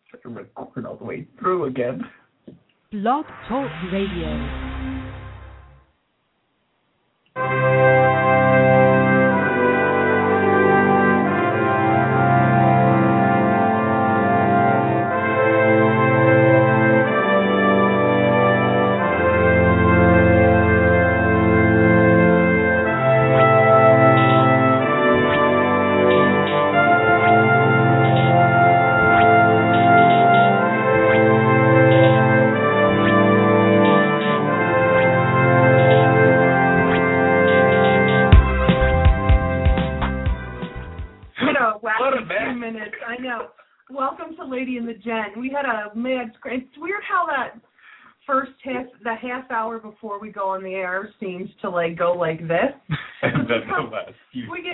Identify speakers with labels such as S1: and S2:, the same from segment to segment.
S1: record all the way through again.
S2: Blog Talk Radio.
S3: We had a mad screen. It's weird how that first half hour before we go on the air seems to go like this.
S1: And then the last few
S3: we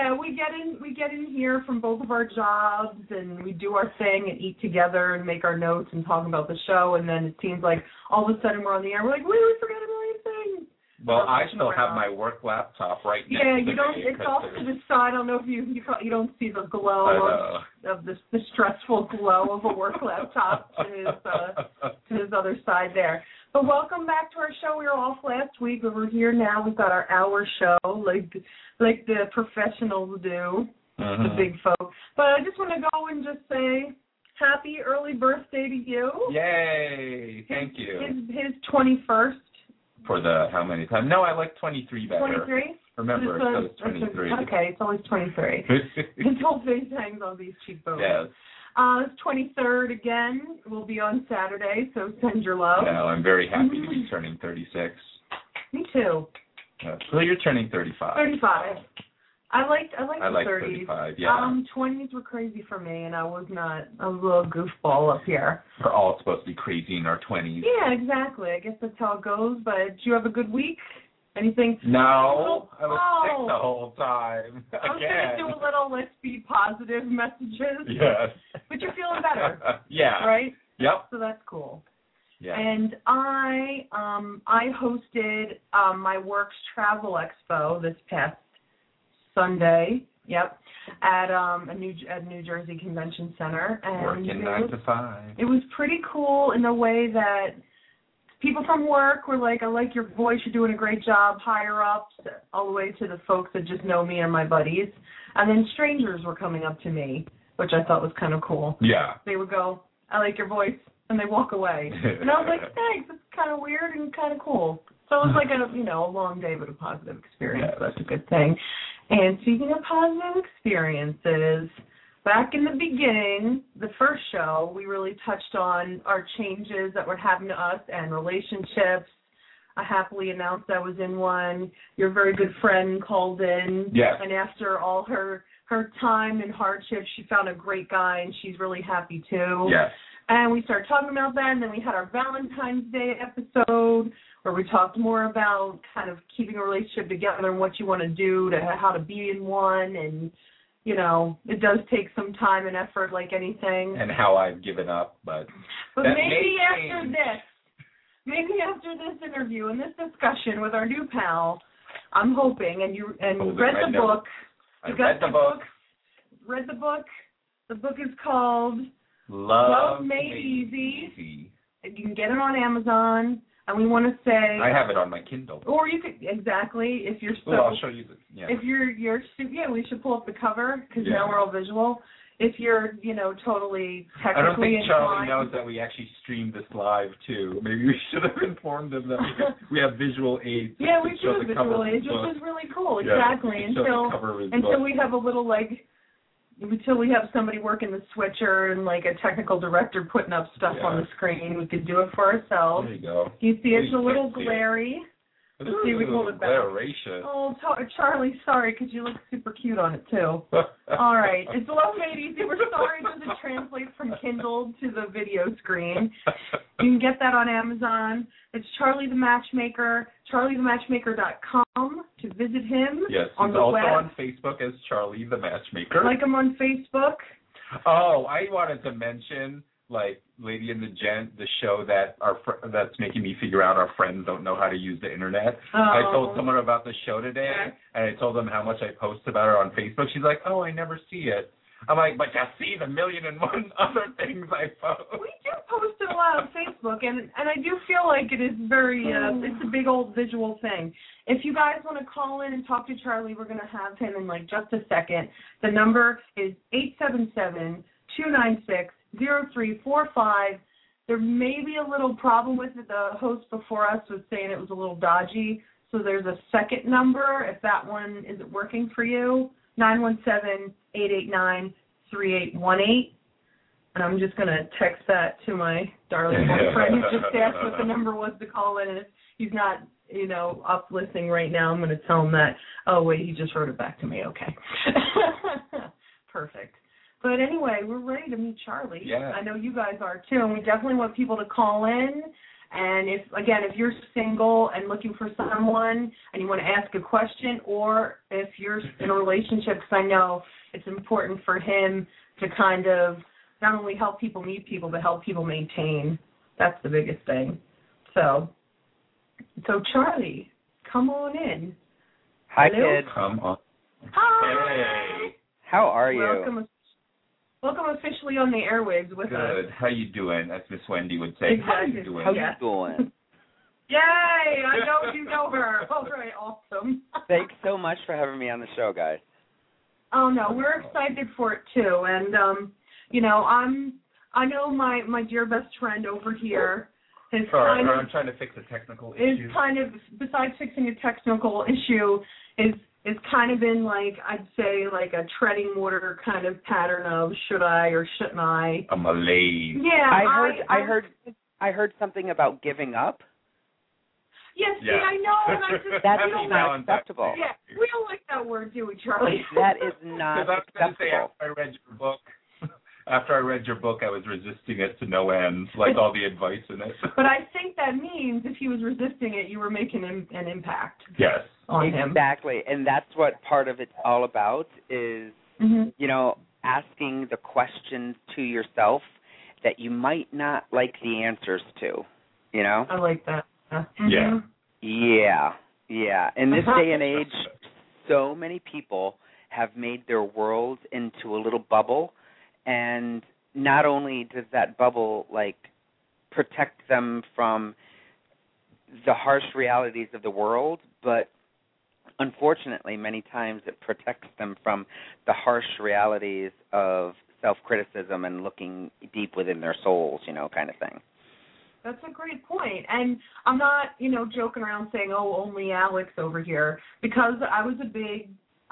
S3: get in here from both of our jobs and we do our thing and eat together and make our notes and talk about the show, and then it seems like all of a sudden we're on the air. We're like, we forgot a million things.
S1: Well, I still have my work laptop right next to me.
S3: Yeah, you don't. It's off to the side. I don't know if you don't see the glow of the stressful glow of a work laptop to his other side there. But welcome back to our show. We were off last week, but we're here now. We've got our hour show, like the professionals do, the big folks. But I just want to go and just say happy early birthday to you.
S1: Yay! Thank you.
S3: His 21st.
S1: For the how many times? No, I like 23 better.
S3: 23?
S1: Remember, it says 23.
S3: Okay, it's always 23. His whole face hangs on these cheekbones.
S1: Yes.
S3: It's 23rd again. We'll be on Saturday, so send your love.
S1: Yeah, I'm very happy to be turning 36.
S3: Me too.
S1: So you're turning 35.
S3: 35. I like the 30s.
S1: 35, yeah.
S3: 20s were crazy for me, and I was a little goofball up here.
S1: We're all supposed to be crazy in our 20s.
S3: Yeah, exactly. I guess that's how it goes, but did you have a good week? Anything?
S1: No, I was sick the whole time.
S3: I was going to do a little let's be positive messages.
S1: Yes.
S3: But you're feeling better.
S1: Yeah.
S3: Right?
S1: Yep.
S3: So that's cool.
S1: Yeah.
S3: And I hosted my work's travel expo this past Sunday. Yep. At New Jersey Convention Center. And
S1: working 9 to 5.
S3: It was pretty cool in a way that people from work were like, I like your voice, you're doing a great job, higher ups, all the way to the folks that just know me and my buddies. And then strangers were coming up to me, which I thought was kind of cool.
S1: Yeah.
S3: They would go, I like your voice, and they walk away. And I was like, thanks, it's kind of weird and kind of cool. So it was like a long day, but a positive experience. Yeah. That's a good thing. And speaking of positive experiences, back in the beginning, the first show, we really touched on our changes that were happening to us and relationships. I happily announced I was in one. Your very good friend called in.
S1: Yes.
S3: And after all her time and hardship, she found a great guy, and she's really happy too.
S1: Yes.
S3: And we started talking about that, and then we had our Valentine's Day episode where we talked more about kind of keeping a relationship together and what you want to do, how to be in one, and it does take some time and effort like anything.
S1: And how I've given up, but
S3: maybe after this interview and this discussion with our new pal, I'm hoping, and you read the book.
S1: I read the book.
S3: Read the book. The book is called
S1: Love
S3: Made Easy. You can get it on Amazon. And we want to say...
S1: I have it on my Kindle.
S3: Or you could, exactly, if you're so...
S1: Well, I'll show you this. Yeah.
S3: If we should pull up the cover, because now we're all visual. If you're, totally technically
S1: I don't think
S3: inclined,
S1: Charlie knows that we actually streamed this live, too. Maybe we should have informed him that we have visual aids.
S3: Yeah, we do have visual aids, which is really cool, exactly. Until we have a little, until we have somebody working the switcher and a technical director putting up stuff on the screen, we could do it for ourselves.
S1: There you go.
S3: You see, it's a little glary. Let's see if we hold it back. Oh, Charlie, sorry, because you look super cute on it, too. All right. It's Love Made Easy. We're sorry it doesn't translate from Kindle to the video screen. You can get that on Amazon. It's Charlie the Matchmaker, charliethematchmaker.com to visit him.
S1: Yes,
S3: on
S1: he's
S3: the
S1: also
S3: web.
S1: on Facebook as Charlie the Matchmaker.
S3: Like him on Facebook.
S1: Oh, I wanted to mention... Lady and the Gent, the show that's making me figure out our friends don't know how to use the internet. Oh. I told someone about the show today, and I told them how much I post about her on Facebook. She's like, oh, I never see it. I'm like, but you see the 1,000,001 other things I post.
S3: We do post it a lot on Facebook, and I do feel like it is very, it's a big old visual thing. If you guys want to call in and talk to Charlie, we're going to have him in like just a second. The number is 877-296-0345. There may be a little problem with it. The host before us was saying it was a little dodgy, so there's a second number if that one isn't working for you. 917-889-3818. And I'm just going to text that to my darling boyfriend who just asked what the number was to call in. And if he's not, up listening right now, I'm going to tell him that, oh, wait, he just wrote it back to me. Okay. Perfect. But anyway, we're ready to meet Charlie.
S1: Yeah.
S3: I know you guys are, too. And we definitely want people to call in. And if you're single and looking for someone and you want to ask a question, or if you're in a relationship, because I know it's important for him to kind of not only help people meet people, but help people maintain. That's the biggest thing. So Charlie, come on in.
S4: Hi,
S3: Hello?
S4: kid.
S1: Come on.
S3: Hi.
S1: Hey.
S4: How are you?
S3: Welcome officially on the airwaves with us.
S1: Good. How you doing, as Miss Wendy would say?
S3: Exactly.
S1: How you doing?
S4: How you doing?
S3: Yay! I know you know her. All right, awesome.
S4: Thanks so much for having me on the show, guys.
S3: Oh no, we're excited for it too, and I know my dear best friend over here is
S1: Sorry, I'm trying to fix a technical issue.
S3: Is kind of, besides fixing a technical issue, is kind of in like, I'd say like a treading water kind of pattern of should I or shouldn't I?
S1: A malaise.
S3: Yeah,
S1: I
S4: heard something about giving up.
S3: Yes, yeah. See, I know, and I just
S4: that is not acceptable.
S3: Yeah, we don't like that word, do we, Charlie?
S4: That is not acceptable.
S1: After I read your book, I was resisting it to no end, like all the advice in it.
S3: But I think that means if he was resisting it, you were making an impact.
S1: Yes.
S3: On him.
S4: Exactly, and that's what part of it's all about is, asking the questions to yourself that you might not like the answers to,
S3: I like that.
S1: Yeah.
S4: Yeah. In this day and age, so many people have made their world into a little bubble, and not only does that bubble, protect them from the harsh realities of the world, but unfortunately, many times it protects them from the harsh realities of self-criticism and looking deep within their souls, kind of thing.
S3: That's a great point. And I'm not, joking around saying, oh, only Alex over here, because I was very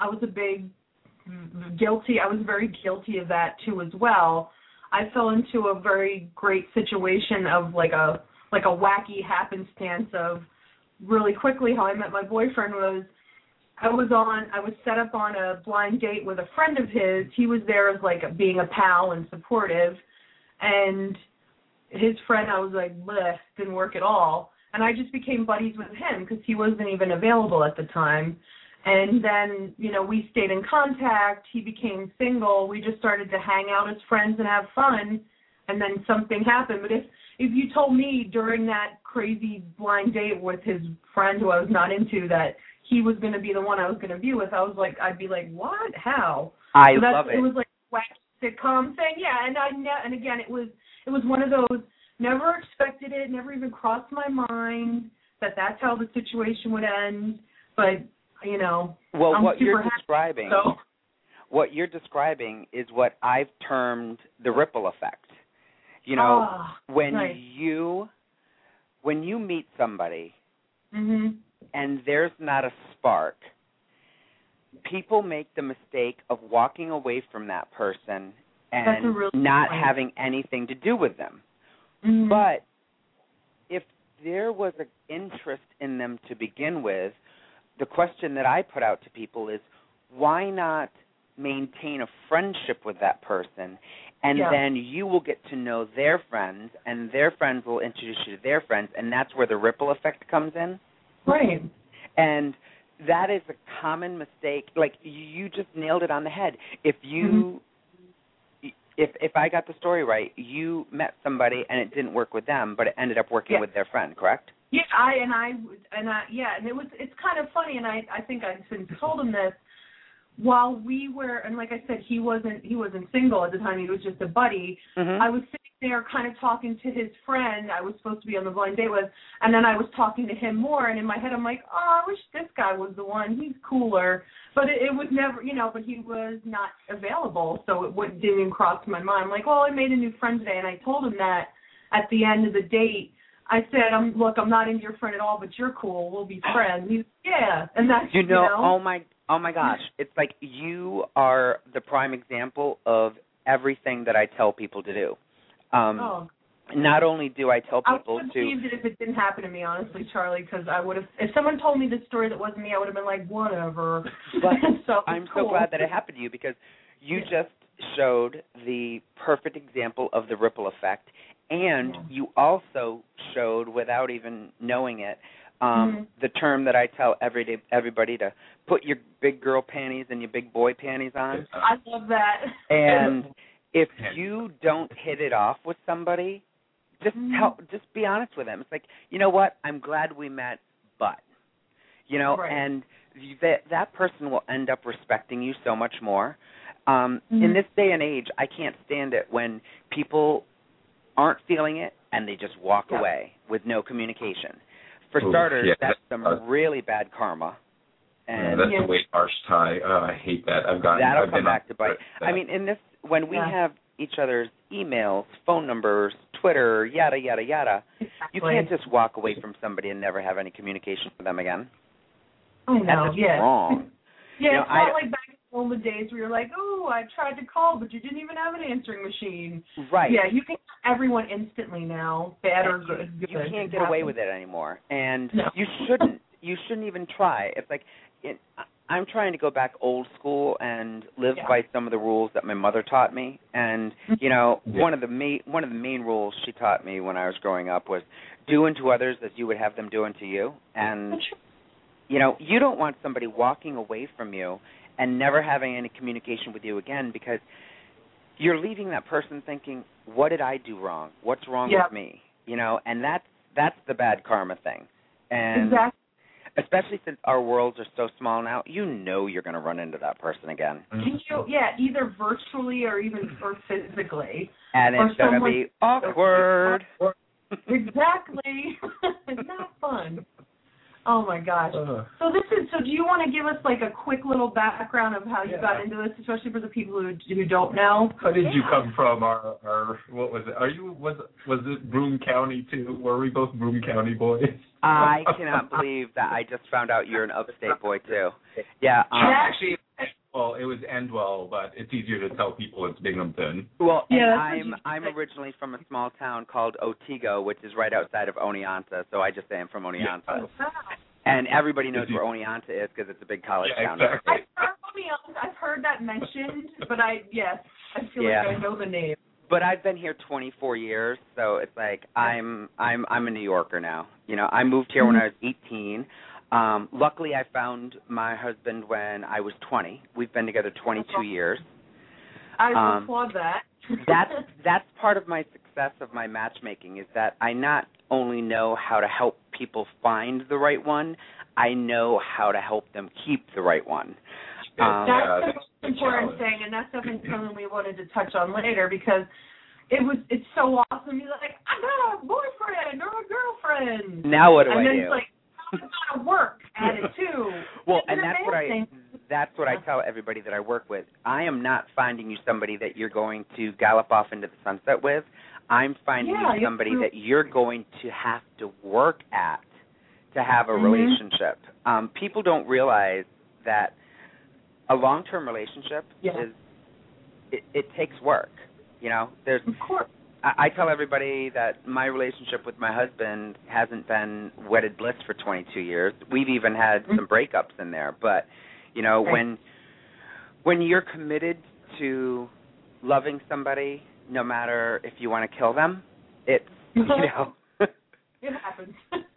S3: guilty of that too as well. I fell into a very great situation of like a wacky happenstance of really quickly how I met my boyfriend was I was set up on a blind date with a friend of his. He was there as being a pal and supportive, and his friend, I was like, bleh, didn't work at all. And I just became buddies with him because he wasn't even available at the time. And then, we stayed in contact. He became single. We just started to hang out as friends and have fun. And then something happened. But if you told me during that crazy blind date with his friend who I was not into that he was going to be the one I was going to be with, I'd be like, what? How?
S4: I love it.
S3: It was like a wacky sitcom thing. Yeah, and again, it was one of those, never expected it, never even crossed my mind that's how the situation would end. But,
S4: well,
S3: I'm
S4: what you're
S3: happy,
S4: describing,
S3: so.
S4: What you're describing is what I've termed the ripple effect. When
S3: nice.
S4: when you meet somebody
S3: and
S4: there's not a spark, people make the mistake of walking away from that person and not having anything to do with them.
S3: Mm-hmm.
S4: But if there was an interest in them to begin with, the question that I put out to people is, why not maintain a friendship with that person, and then you will get to know their friends, and their friends will introduce you to their friends, and that's where the ripple effect comes in.
S3: Right.
S4: And that is a common mistake. You just nailed it on the head. If you, if I got the story right, you met somebody and it didn't work with them, but it ended up working with their friend, correct?
S3: Yeah, and it's kind of funny, and I think I've since told him this. while we were, and like I said, he wasn't single at the time. He was just a buddy. I was sitting there kind of talking to his friend I was supposed to be on the blind date with, and then I was talking to him more, and in my head I'm like, oh, I wish this guy was the one. He's cooler. But it was never, but he was not available, so it didn't even cross my mind. I'm like, well, I made a new friend today, and I told him that at the end of the date. I said, look, I'm not into your friend at all, but you're cool. We'll be friends. He's, yeah, and that's,
S4: Oh my gosh. It's like you are the prime example of everything that I tell people to do. Not only do I tell people
S3: I would have believed it if it didn't happen to me, honestly, Charlie, because I would have, if someone told me this story that wasn't me, I would have been like, whatever.
S4: But
S3: so
S4: I'm so glad that it happened to you, because you just showed the perfect example of the ripple effect, and you also showed, without even knowing it, the term that I tell everybody to put your big girl panties and your big boy panties on.
S3: I love that.
S4: And if you don't hit it off with somebody, just be honest with them. It's like, you know what? I'm glad we met, but, and that person will end up respecting you so much more. In this day and age, I can't stand it when people aren't feeling it and they just walk away with no communication. For starters, that's some really bad karma. And
S1: that's a way harsh tie. I hate that.
S4: That'll come back to bite. I mean, when we have each other's emails, phone numbers, Twitter, yada, yada, yada, you can't just walk away from somebody and never have any communication with them again.
S3: I know,
S4: That's just wrong.
S3: Yeah, it's not like back in the old days where you're like, oh, I tried to call, but you didn't even have an answering machine.
S4: Right.
S3: Yeah, you can get everyone instantly now, bad or good.
S4: You can't get away with it anymore. And you shouldn't even try. It's like, I'm trying to go back old school and live by some of the rules that my mother taught me. And one of the main rules she taught me when I was growing up was do unto others as you would have them do unto you. And you don't want somebody walking away from you and never having any communication with you again, because you're leaving that person thinking, what did I do wrong? What's wrong with me? And that's the bad karma thing. And
S3: exactly.
S4: Especially since our worlds are so small now, you're going to run into that person again.
S3: Either virtually or physically.
S4: And it's going to be awkward.
S3: Exactly. It's not fun. Oh my gosh. So do you want to give us like a quick little background of how you got into this, especially for the people who don't know?
S1: How did you come from our what was it? Was it Broome County too? Were we both Broome County boys?
S4: I cannot believe that I just found out you're an upstate boy too. Yeah.
S1: Actually, well, it was Endwell, but it's easier to tell people it's Binghamton.
S4: Well, I'm originally from a small town called Otsego, which is right outside of Oneonta, so I just say I'm from Oneonta.
S3: Yeah.
S4: And everybody knows where Oneonta is because it's a big college town.
S1: Exactly.
S3: I've heard that mentioned, but I feel like I know the name.
S4: But I've been here 24 years, so it's like I'm a New Yorker now. I moved here when I was 18. Luckily, I found my husband when I was 20. We've been together 22 years.
S3: I applaud that.
S4: That's part of my success of my matchmaking, is that I not only know how to help people find the right one, I know how to help them keep the right one.
S3: That's the most important thing, and that's something we wanted to touch on later, because it's so awesome. You're like, I got a boyfriend or a girlfriend.
S4: Now what do I do?
S3: And then it's like, I'm going to work at it too.
S4: Well, and that's what I tell everybody that I work with. I am not finding you somebody that you're going to gallop off into the sunset with. I'm finding you somebody that you're going to have to work at to have a relationship. People don't realize that a long-term relationship it takes work. There's.
S3: Of course.
S4: I tell everybody that my relationship with my husband hasn't been wedded bliss for 22 years. We've even had some breakups in there. But, when you're committed to loving somebody, no matter if you want to kill them, it's,
S3: it happens.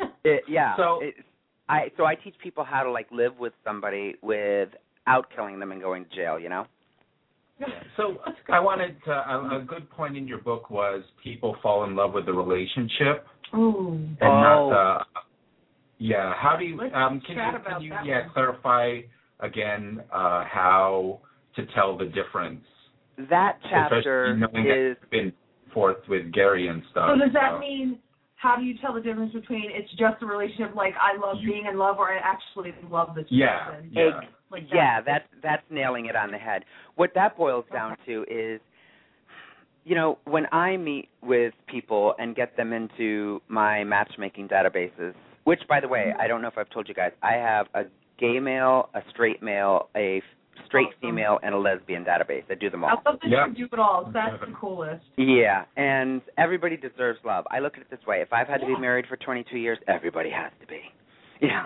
S4: So I teach people how to, live with somebody without killing them and going to jail,
S1: So I wanted to, a good point in your book was people fall in love with the relationship.
S3: Ooh.
S1: And not how do you,
S3: can
S1: you clarify again, how to tell the difference.
S4: That chapter
S1: is been forth with Gary and stuff.
S3: So does that mean, how do you tell the difference between it's just a relationship, like I love being in love, or I actually love this person?
S4: Yeah, that's nailing it on the head. What that boils down to is, when I meet with people and get them into my matchmaking databases, which, by the way, I don't know if I've told you guys, I have a gay male, a straight male, a straight female, and a lesbian database. I do them all.
S3: I love that you do it all. That's the coolest.
S4: Yeah, and everybody deserves love. I look at it this way. If I've had to be married for 22 years, everybody has to be. Yeah.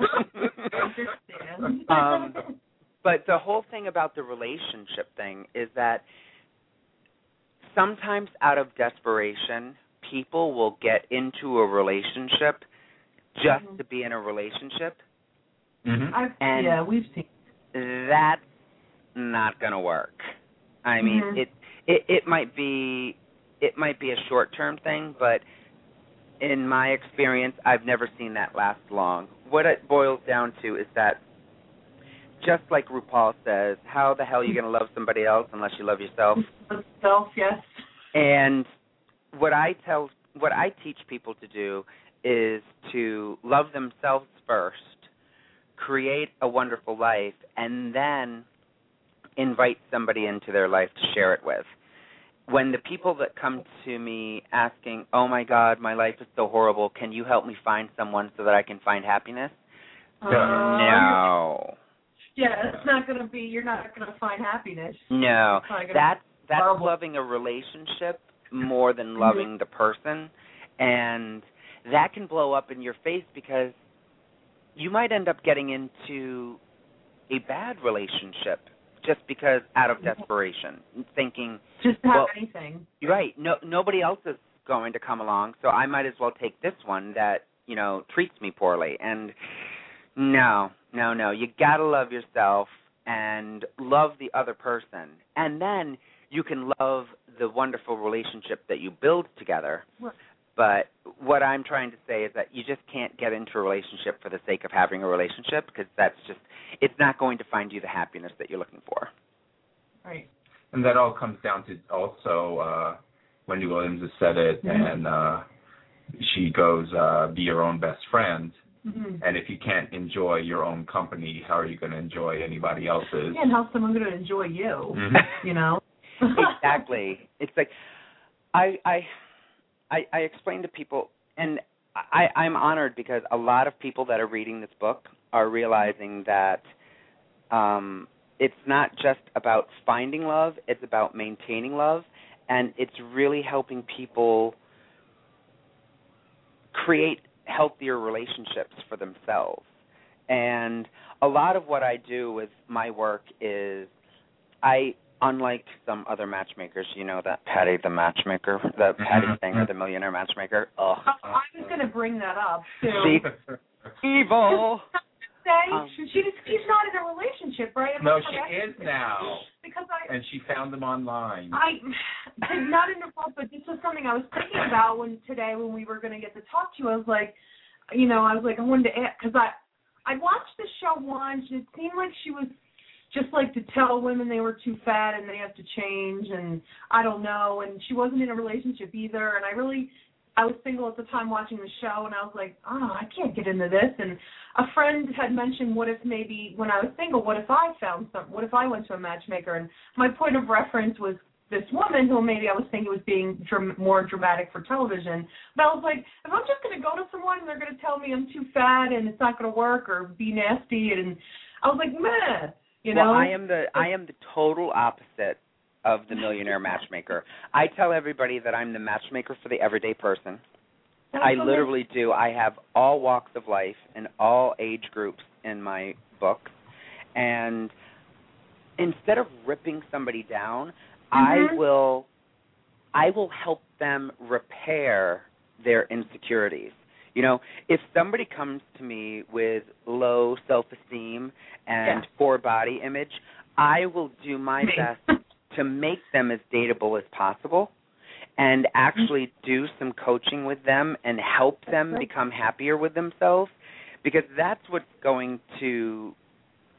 S4: But the whole thing about the relationship thing is that sometimes out of desperation, people will get into a relationship just to be in a relationship.
S3: And we've seen
S4: that's not going to work. I mean, it might be a short-term thing, but in my experience, I've never seen that last long. What it boils down to is that, just like RuPaul says, how the hell are you going to love somebody else unless you love yourself?
S3: Self, yes.
S4: And what I teach people to do is to love themselves first, create a wonderful life, and then invite somebody into their life to share it with. When the people that come to me asking, oh, my God, my life is so horrible, can you help me find someone so that I can find happiness? No.
S3: Yeah, it's not going to be, you're not going to find happiness.
S4: No. That's loving a relationship more than loving the person. And that can blow up in your face because you might end up getting into a bad relationship just because out of desperation, thinking,
S3: just to have anything.
S4: Right. Nobody else is going to come along, so I might as well take this one that, treats me poorly. And no. You got to love yourself and love the other person. And then you can love the wonderful relationship that you build together.
S3: Right.
S4: But what I'm trying to say is that you just can't get into a relationship for the sake of having a relationship, because it's not going to find you the happiness that you're looking for.
S3: Right.
S1: And that all comes down to also, Wendy Williams has said it, and she goes, be your own best friend. And if you can't enjoy your own company, how are you going to enjoy anybody else's?
S3: Yeah, and how's someone going to enjoy you,
S4: Exactly. It's like, I explain to people, and I'm honored because a lot of people that are reading this book are realizing that it's not just about finding love, it's about maintaining love, and it's really helping people create healthier relationships for themselves. And a lot of what I do with my work is unlike some other matchmakers, that Patty the matchmaker, the Patty Singer, the millionaire matchmaker. Ugh.
S3: I was going to bring that up, too.
S4: Evil.
S3: She's not in a relationship, right?
S1: No, she is now.
S3: And
S1: she found them online.
S3: Not in the book, but this was something I was thinking about when we were going to get to talk to you. I was like, I wanted to ask, because I watched the show once, and it seemed like she was just like to tell women they were too fat and they have to change, and I don't know, and she wasn't in a relationship either, and I was single at the time watching the show, and I was like, I can't get into this. And a friend had mentioned, what if maybe when I was single, what if I went to a matchmaker? And my point of reference was this woman who maybe I was thinking was being more dramatic for television. But I was like, if I'm just going to go to someone and they're going to tell me I'm too fat and it's not going to work or be nasty, and I was like, meh.
S4: Well, I am the total opposite of the millionaire matchmaker. I tell everybody that I'm the matchmaker for the everyday person. I literally do. I have all walks of life and all age groups in my book. And instead of ripping somebody down, I will help them repair their insecurities. If somebody comes to me with low self-esteem and poor body image, I will do my best to make them as dateable as possible and actually do some coaching with them and help them become happier with themselves, because that's what's going to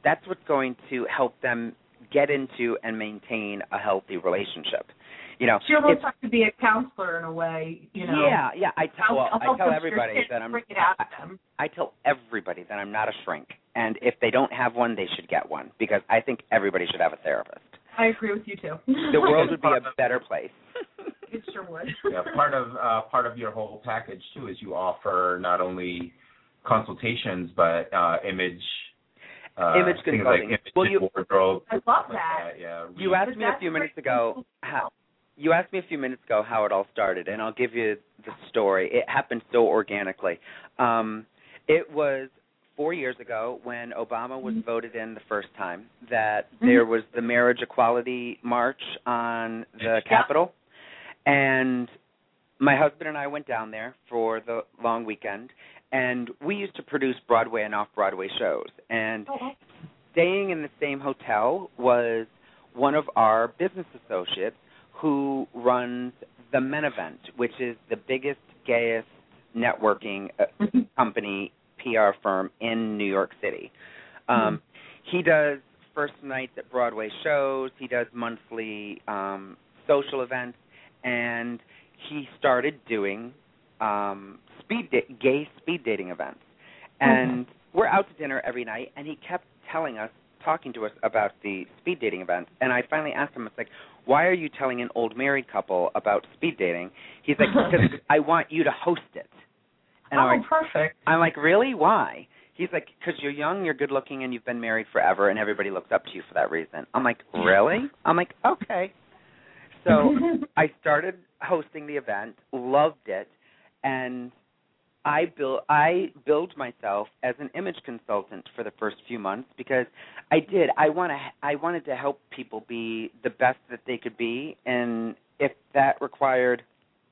S4: that's what's going to help them get into and maintain a healthy relationship. You know,
S3: she almost has to be a counselor in a way, you know.
S4: Yeah. I tell everybody that I tell everybody that I'm not a shrink, and if they don't have one, they should get one, because I think everybody should have a therapist.
S3: I agree with you too.
S4: The world would be a better place.
S3: It sure would.
S1: Yeah, part of your whole package too is you offer not only consultations but image
S4: consulting.
S1: Like wardrobe.
S3: I love that.
S1: Yeah.
S4: You asked me a few minutes ago how it all started, and I'll give you the story. It happened so organically. It was 4 years ago when Obama was voted in the first time that there was the marriage equality march on the Capitol, and my husband and I went down there for the long weekend, and we used to produce Broadway and off-Broadway shows, and staying in the same hotel was one of our business associates who runs the Men Event, which is the biggest, gayest networking company, PR firm in New York City. He does first nights at Broadway shows. He does monthly social events, and he started doing gay speed dating events. And we're out to dinner every night, and he kept talking to us about the speed dating events. And I finally asked him, it's like, why are you telling an old married couple about speed dating? He's like, because I want you to host it. And
S3: perfect.
S4: I'm like, really? Why? He's like, because you're young, you're good looking, and you've been married forever, and everybody looks up to you for that reason. I'm like, really? I'm like, okay. So I started hosting the event, loved it, and I billed myself as an image consultant for the first few months because I wanted to help people be the best that they could be, and if that required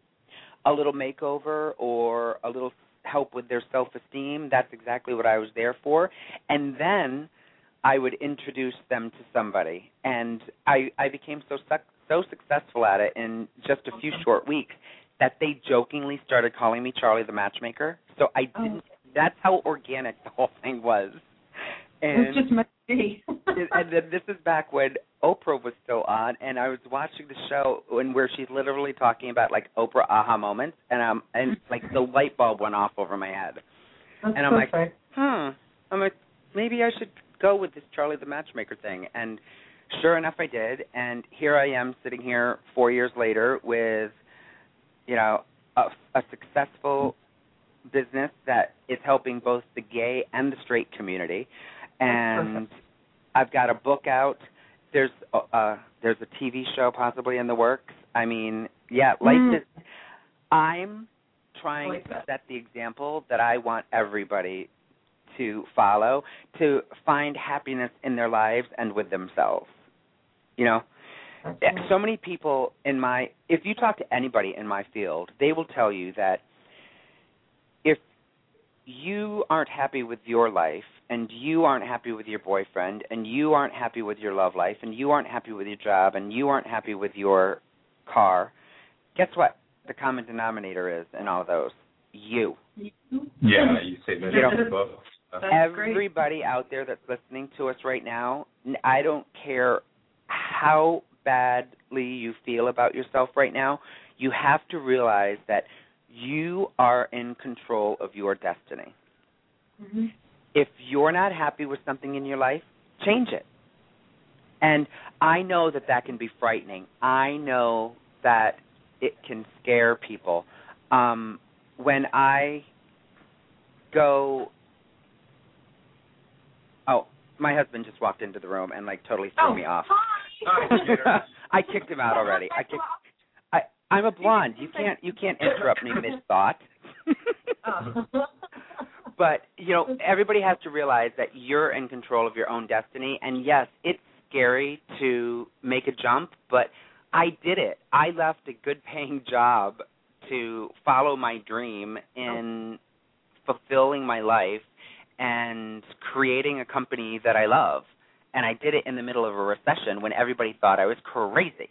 S4: a little makeover or a little help with their self-esteem, that's exactly what I was there for. And then I would introduce them to somebody, and I became so successful at it in just a few short weeks that they jokingly started calling me Charlie the Matchmaker. So I didn't. That's how organic the whole thing was. And
S3: it's just meant to be.
S4: And then this is back when Oprah was still on, and I was watching the show where she's literally talking about like Oprah aha moments, and like the light bulb went off over my head.
S3: That's
S4: and I'm
S3: perfect.
S4: like, I'm like, maybe I should go with this Charlie the Matchmaker thing. And sure enough, I did. And here I am sitting here 4 years later with, you know, a successful business that is helping both the gay and the straight community. And I've got a book out. There's a TV show possibly in the works. I mean, yeah, life is. I'm trying to set the example that I want everybody to follow, to find happiness in their lives and with themselves. You know, so many people if you talk to anybody in my field, they will tell you that if you aren't happy with your life, and you aren't happy with your boyfriend, and you aren't happy with your love life, and you aren't happy with your job, and you aren't happy with your car, guess what the common denominator is in all those? You.
S1: Yeah, you say that in the book.
S4: Everybody out there that's listening to us right now, I don't care how badly you feel about yourself right now, you have to realize that you are in control of your destiny. Mm-hmm. If you're not happy with something in your life, change it. And I know that can be frightening. I know that it can scare people. When I go... Oh, my husband just walked into the room and, like, totally threw me off.
S3: Hi.
S4: I kicked him out already. I'm a blonde. You can't interrupt me mid-thought. But, you know, everybody has to realize that you're in control of your own destiny. And, yes, it's scary to make a jump, but I did it. I left a good-paying job to follow my dream in fulfilling my life and creating a company that I love. And I did it in the middle of a recession when everybody thought I was crazy.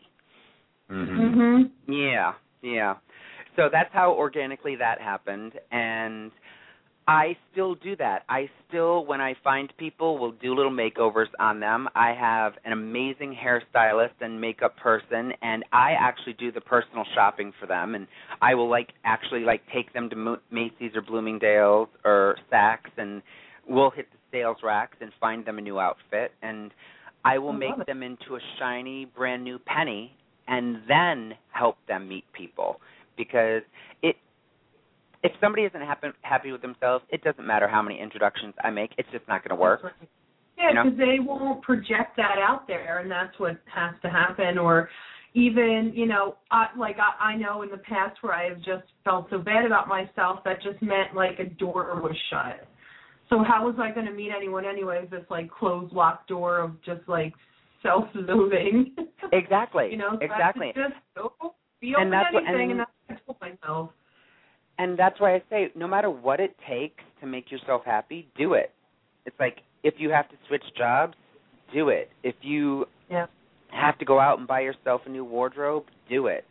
S4: Yeah. So that's how organically that happened. And I still do that. I still, when I find people, will do little makeovers on them. I have an amazing hairstylist and makeup person, and I actually do the personal shopping for them. And I will actually take them to Macy's or Bloomingdale's or Saks, and we'll hit the sales racks and find them a new outfit. And I will make them into a shiny, brand new penny, and then help them meet people, because if somebody isn't happy with themselves, it doesn't matter how many introductions I make. It's just not going to work.
S3: Right. Yeah, because they won't project that out there, and that's what has to happen. Or even, I know in the past where I have just felt so bad about myself, that just meant a door was shut. So how was I going to meet anyone anyways? This closed, locked door of just self-loathing.
S4: Exactly.
S3: So
S4: exactly.
S3: I have to just be open to anything, and that's what I told myself.
S4: And that's why I say, no matter what it takes to make yourself happy, do it. It's if you have to switch jobs, do it. If you have to go out and buy yourself a new wardrobe, do it.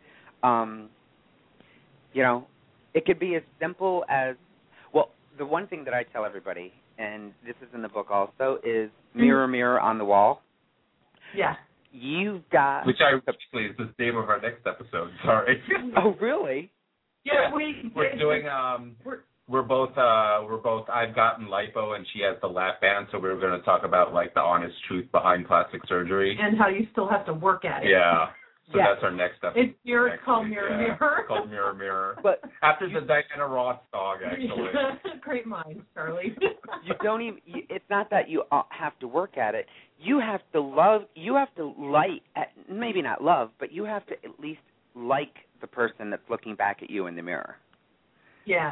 S4: It could be as simple as, the one thing that I tell everybody, and this is in the book also, is mirror, mirror on the wall.
S3: Yeah.
S4: You've got...
S1: Which actually is the name of our next episode, sorry.
S4: Oh, really?
S1: Yeah, we're doing. We're both. I've gotten lipo, and she has the lap band. So we're going to talk about the honest truth behind plastic surgery
S3: and how you still have to work at it.
S1: Yeah. So that's our next episode.
S3: It's called Mirror Mirror.
S1: It's called Mirror Mirror.
S4: But
S1: after the Diana Ross dog, actually.
S3: Great minds, Charlie.
S4: You don't even. It's not that you have to work at it. You have to love. You have to maybe not love, but you have to at least like the person that's looking back at you in the mirror.
S3: Yeah,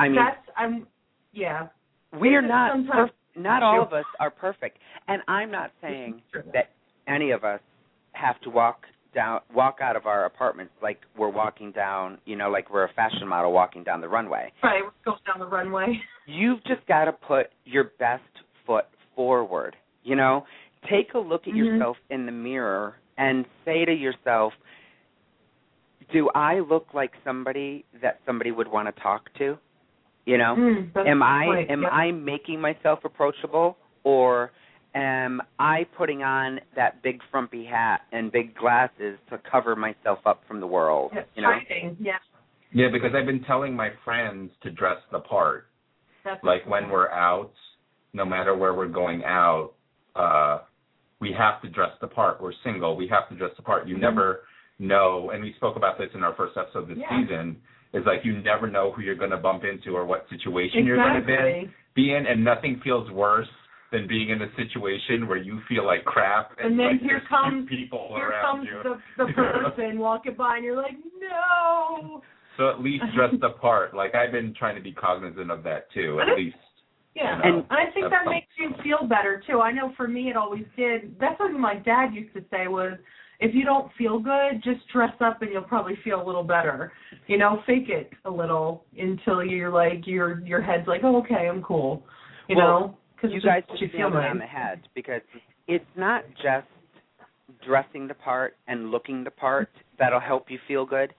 S4: we are not perfect. Not all of us are perfect, and I'm not saying that any of us have to walk out of our apartments like we're walking down, like we're a fashion model walking down the runway.
S3: Right, we're going down the runway.
S4: You've just got to put your best foot forward. Take a look at yourself in the mirror and say to yourself, do I look like somebody that somebody would want to talk to? Am I making myself approachable, or am I putting on that big frumpy hat and big glasses to cover myself up from the world?
S3: Hiding, yeah.
S1: Yeah, because I've been telling my friends to dress the part.
S3: That's
S1: when we're out, no matter where we're going out, we have to dress the part. We're single. We have to dress the part. You never know, and we spoke about this in our first episode this season, is you never know who you're going to bump into or what situation you're going to be in, and nothing feels worse than being in a situation where you feel like crap and
S3: then here comes
S1: people around you.
S3: the person walking by and you're like, no.
S1: So at least dress the part. I've been trying to be cognizant of that too, at least.
S3: Yeah, and I think that makes you feel better too. I know for me it always did. That's something my dad used to say was, if you don't feel good, just dress up and you'll probably feel a little better. Fake it a little until you're your head's oh, okay, I'm cool. You know? Cause
S4: you guys just feel it on the head, because it's not just dressing the part and looking the part that'll help you feel good.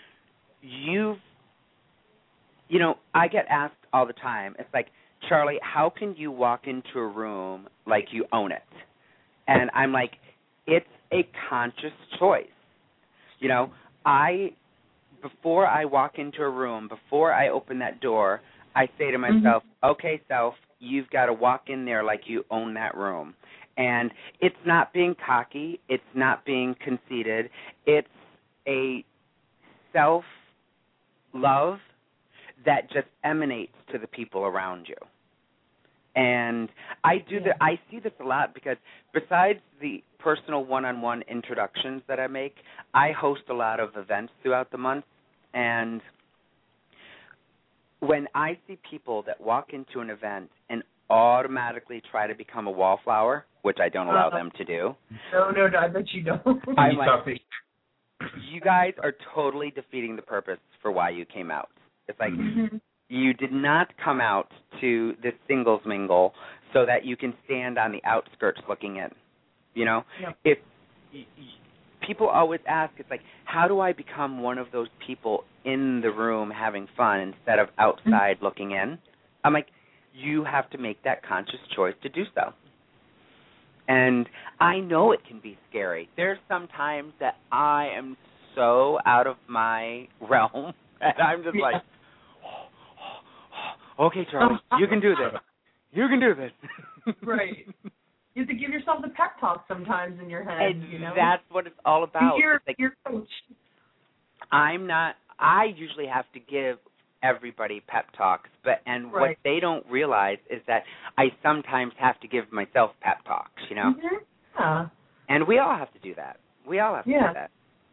S4: I get asked all the time, it's Charlie, how can you walk into a room like you own it? And I'm it's a conscious choice. Before I walk into a room, before I open that door, I say to myself, okay, self, you've got to walk in there like you own that room. And it's not being cocky. It's not being conceited. It's a self-love that just emanates to the people around you. And I see this a lot, because besides the personal one-on-one introductions that I make, I host a lot of events throughout the month. And when I see people that walk into an event and automatically try to become a wallflower, which I don't allow them to do.
S3: No, I bet you don't.
S4: I'm you guys are totally defeating the purpose for why you came out. It's you did not come out to this singles mingle so that you can stand on the outskirts looking in. If people always ask, it's how do I become one of those people in the room having fun instead of outside looking in? I'm you have to make that conscious choice to do so. And I know it can be scary. There's some times that I am so out of my realm, and I'm just like, okay, Charlie, you can do this. You can do this.
S3: Right. You have to give yourself the pep talk sometimes in your head.
S4: And that's what it's all about.
S3: Your coach.
S4: I usually have to give everybody pep talks, what they don't realize is that I sometimes have to give myself pep talks,
S3: Mm-hmm. Yeah.
S4: And we all have to do that. We all have to do that.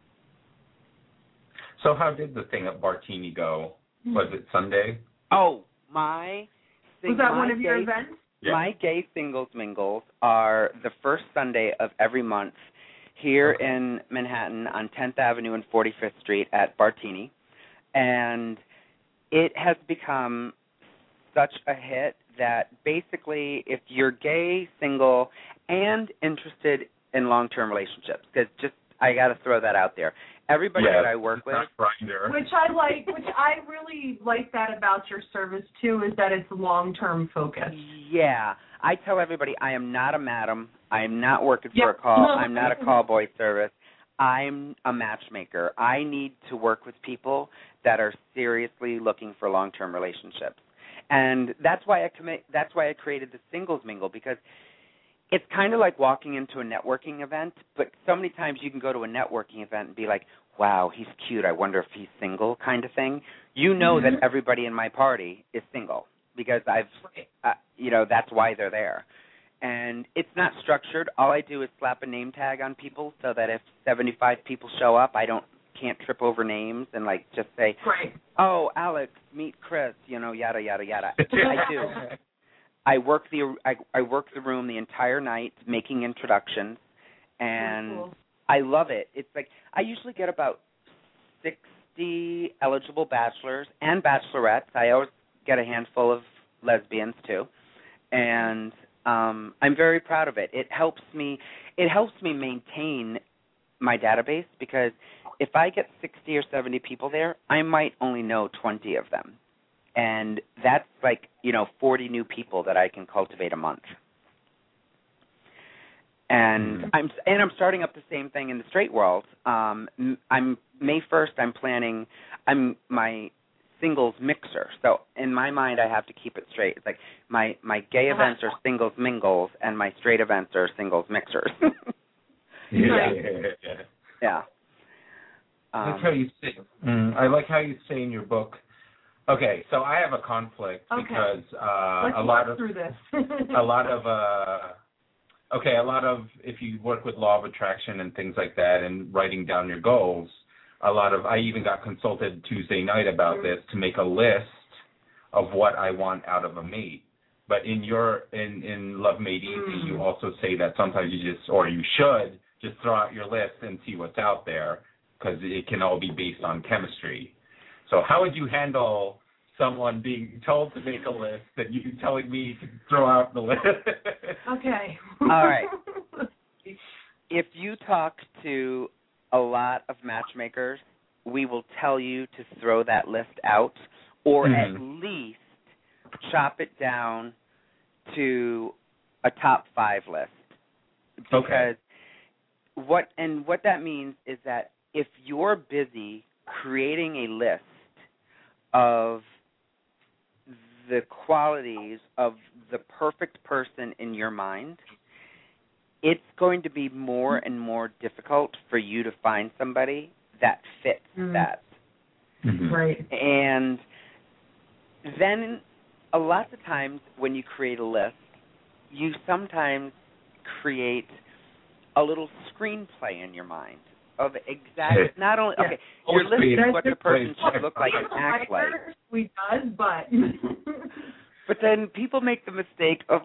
S1: So how did the thing at Bartini go? Was it Sunday?
S4: Oh,
S3: was that one of your events?
S4: Yeah. My gay singles mingles are the first Sunday of every month here in Manhattan on 10th Avenue and 45th Street at Bartini. And it has become such a hit that basically if you're gay, single, and interested in long-term relationships, because I got to throw that out there. Everybody that I work with,
S3: which I really like that about your service too, is that it's long-term focused.
S4: Yeah, I tell everybody I am not a madam. I am not working for a call. I'm not a call boy service. I'm a matchmaker. I need to work with people that are seriously looking for long-term relationships, and that's why I created the Singles Mingle, because it's kind of like walking into a networking event, but so many times you can go to a networking event and be like, wow, he's cute, I wonder if he's single, kind of thing. You know that everybody in my party is single because that's why they're there. And it's not structured. All I do is slap a name tag on people so that if 75 people show up, I can't trip over names and just say, oh, Alex, meet Chris, yada, yada, yada. I do. I work the room the entire night making introductions, and I love it. It's like I usually get about 60 eligible bachelors and bachelorettes. I always get a handful of lesbians too, and I'm very proud of it. It helps me maintain my database, because if I get 60 or 70 people there, I might only know 20 of them. And that's 40 new people that I can cultivate a month. And I'm starting up the same thing in the straight world. I'm May 1st. I'm my singles mixer. So in my mind, I have to keep it straight. It's like my gay events are singles mingles, and my straight events are singles mixers. Yeah.
S1: That's how you say. I like how you say in your book. Okay, so I have a conflict because a lot of if you work with law of attraction and things like that and writing down your goals, I even got consulted Tuesday night about this to make a list of what I want out of a mate. But in Love Made Easy, you also say that sometimes you should just throw out your list and see what's out there, because it can all be based on chemistry. So how would you handle someone being told to make a list and you telling me to throw out the list?
S3: Okay.
S4: All right. If you talk to a lot of matchmakers, we will tell you to throw that list out, or at least chop it down to a top 5 list. Because what that means is that if you're busy creating a list of the qualities of the perfect person in your mind, it's going to be more and more difficult for you to find somebody that fits that.
S3: Right.
S4: And then a lot of times when you create a list, you sometimes create a little screenplay in your mind of exactly not only your list is what the person should look like and act like.
S3: We does, but
S4: but then people make the mistake of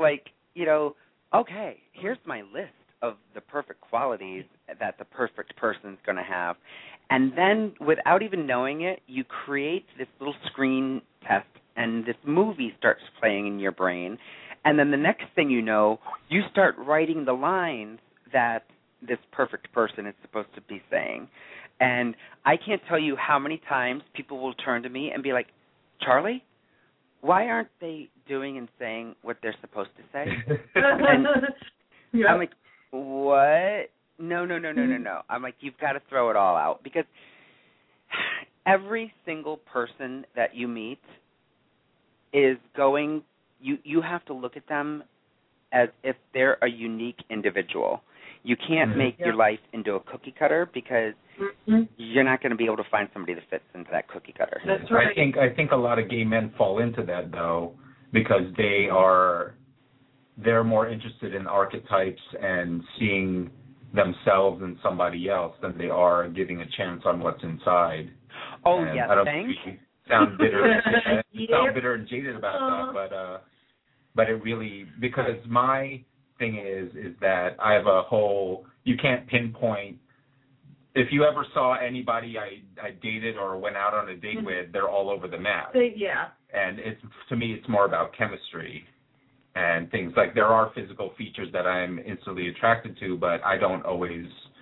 S4: here's my list of the perfect qualities that the perfect person's going to have, and then without even knowing it, you create this little screen test, and this movie starts playing in your brain, and then the next thing you know, you start writing the lines that this perfect person is supposed to be saying. And I can't tell you how many times people will turn to me and be like, Charlie, why aren't they doing and saying what they're supposed to say?
S3: Yeah.
S4: I'm like, what? No. I'm like, you've got to throw it all out, because every single person that you meet is going, you have to look at them as if they're a unique individual. You can't make your life into a cookie cutter, because you're not going to be able to find somebody that fits into that cookie cutter.
S3: That's right.
S1: I think a lot of gay men fall into that, though, because they're more interested in archetypes and seeing themselves in somebody else than they are giving a chance on what's inside.
S4: Oh,
S1: and
S4: yes,
S1: I don't
S4: thanks.
S1: sound bitter. Sound bitter and jaded about that, but it really, because my thing is that I have a whole, you can't pinpoint. If you ever saw anybody I dated or went out on a date with, they're all over the map.
S3: Yeah.
S1: And to me, it's more about chemistry and things like, there are physical features that I'm instantly attracted to, but I don't always